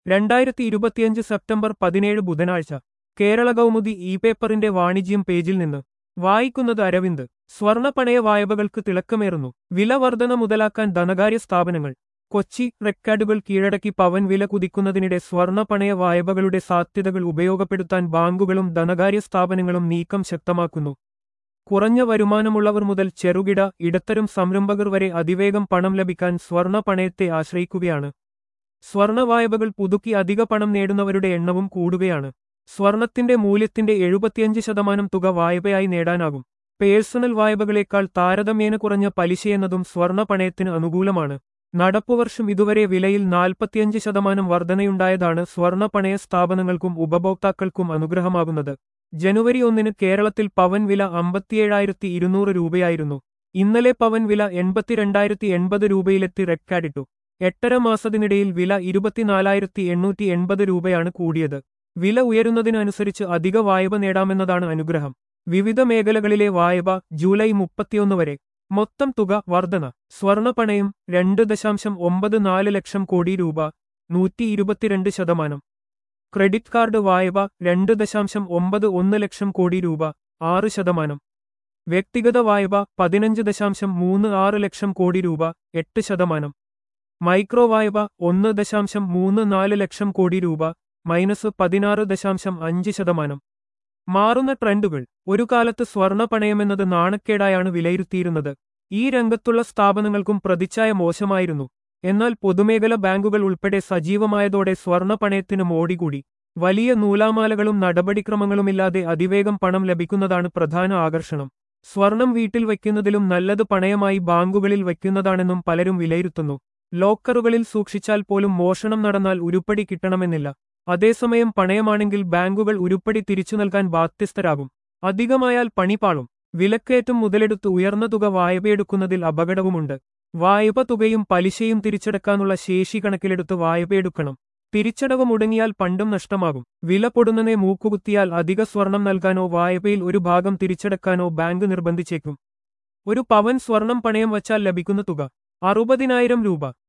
2025 September 17 ബുധനാഴ്ച Kerala Kaumudi E പേപ്പറിന്റെ വാണിജ്യം പേജിൽ നിന്ന് വായിക്കുന്നത് അരവിന്ദ്. സ്വർണ്ണ പണയ വായ്പകൾക്ക് തിളക്കമേറുന്നു. വില വർധന മുതലാക്കാൻ ധനകാര്യ സ്ഥാപനങ്ങൾ. കൊച്ചി. റെക്കോർഡുകൾ കീഴടക്കി പവൻ വില കുതിക്കുന്നതിനിടെ സ്വർണ്ണ പണയ വായ്പകളുടെ സാധ്യതകൾ ഉപയോഗപ്പെടുത്താൻ ബാങ്കുകളും ധനകാര്യ സ്ഥാപനങ്ങളും നീക്കം ശക്തമാക്കുന്നു. കുറഞ്ഞ വരുമാനമുള്ളവർ മുതൽ ചെറുകിട, ഇടത്തരം സംരംഭകർ വരെ അതിവേഗം പണം ലഭിക്കാൻ സ്വർണ്ണ പണയത്തെ ആശ്രയിക്കുകയാണ്. സ്വർണ്ണ വായ്പകൾ പുതുക്കി അധിക പണം നേടുന്നവരുടെ എണ്ണവും കൂടുകയാണ്. സ്വർണത്തിന്റെ മൂല്യത്തിന്റെ 75% തുക വായ്പയായി നേടാനാകും. പേഴ്സണൽ വായ്പകളേക്കാൾ താരതമ്യേന കുറഞ്ഞ പലിശയെന്നതും സ്വർണ്ണ പണയത്തിന് അനുകൂലമാണ്. നടപ്പുവർഷം ഇതുവരെ വിലയിൽ 45% വർധനയുണ്ടായതാണ് സ്വർണ്ണ പണയ സ്ഥാപനങ്ങൾക്കും ഉപഭോക്താക്കൾക്കും അനുഗ്രഹമാകുന്നത്. ജനുവരി 1 കേരളത്തിൽ പവൻ വില 57,200 രൂപയായിരുന്നു. ഇന്നലെ പവൻ വില 82,080 രൂപയിലെത്തി റെക്കോർഡിട്ടു. 8.5 മാസത്തിനിടയിൽ വില 24,880 രൂപയാണ് കൂടിയത്. വില ഉയരുന്നതിനനുസരിച്ച് അധിക വായ്പ നേടാമെന്നതാണ് അനുഗ്രഹം. വിവിധ മേഖലകളിലെ വായ്പ ജൂലൈ 31 വരെ. മൊത്തം തുക വർധന. സ്വർണ്ണ പണയം 2.94 ലക്ഷം കോടി രൂപ, 122%. ക്രെഡിറ്റ് കാർഡ് വായ്പ 2.91 ലക്ഷം കോടി രൂപ, 6%. വ്യക്തിഗത വായ്പ 15.36 ലക്ഷം കോടി രൂപ, 8%. മൈക്രോ വായ്പ 1.34 ലക്ഷം കോടി രൂപ, -16.5%. മാറുന്ന ട്രെൻഡുകൾ. ഒരു കാലത്ത് സ്വർണ്ണ പണയമെന്നത് നാണക്കേടായാണ് വിലയിരുത്തിയിരുന്നത്. ഈ രംഗത്തുള്ള സ്ഥാപനങ്ങൾക്കും പ്രതിച്ഛായ മോശമായിരുന്നു. എന്നാൽ പൊതുമേഖല ബാങ്കുകൾ ഉൾപ്പെടെ സജീവമായതോടെ സ്വർണ്ണ പണയത്തിന് മോടികൂടി. വലിയ നൂലാമാലകളും നടപടിക്രമങ്ങളുമില്ലാതെ അതിവേഗം പണം ലഭിക്കുന്നതാണ് പ്രധാന ആകർഷണം. സ്വർണം വീട്ടിൽ വയ്ക്കുന്നതിലും നല്ലത് പണയമായി ബാങ്കുകളിൽ വയ്ക്കുന്നതാണെന്നും പലരും വിലയിരുത്തുന്നു. ലോക്കറുകളിൽ സൂക്ഷിച്ചാൽ പോലും മോഷണം നടന്നാൽ ഉരുപ്പടി കിട്ടണമെന്നില്ല. അതേസമയം പണയമാണെങ്കിൽ ബാങ്കുകൾ ഉരുപ്പടി തിരിച്ചു നൽകാൻ ബാധ്യസ്ഥരാകും. അധികമായാൽ പണിപാളും. വിലക്കയറ്റം മുതലെടുത്ത് ഉയർന്ന തുക വായ്പയെടുക്കുന്നതിൽ അപകടവുമുണ്ട്. വായ്പ തുകയും പലിശയും തിരിച്ചടക്കാനുള്ള ശേഷി കണക്കിലെടുത്ത് വായ്പയെടുക്കണം. തിരിച്ചടവ് മുടങ്ങിയാൽ പണ്ടും നഷ്ടമാകും. വില പൊടുന്നനെ മൂക്കുകുത്തിയാൽ അധിക സ്വർണം നൽകാനോ വായ്പയിൽ ഒരു ഭാഗം തിരിച്ചടക്കാനോ ബാങ്ക് നിർബന്ധിച്ചേക്കും. ഒരു പവൻ സ്വർണം പണയം വച്ചാൽ ലഭിക്കുന്ന തുക 60,000 രൂപ.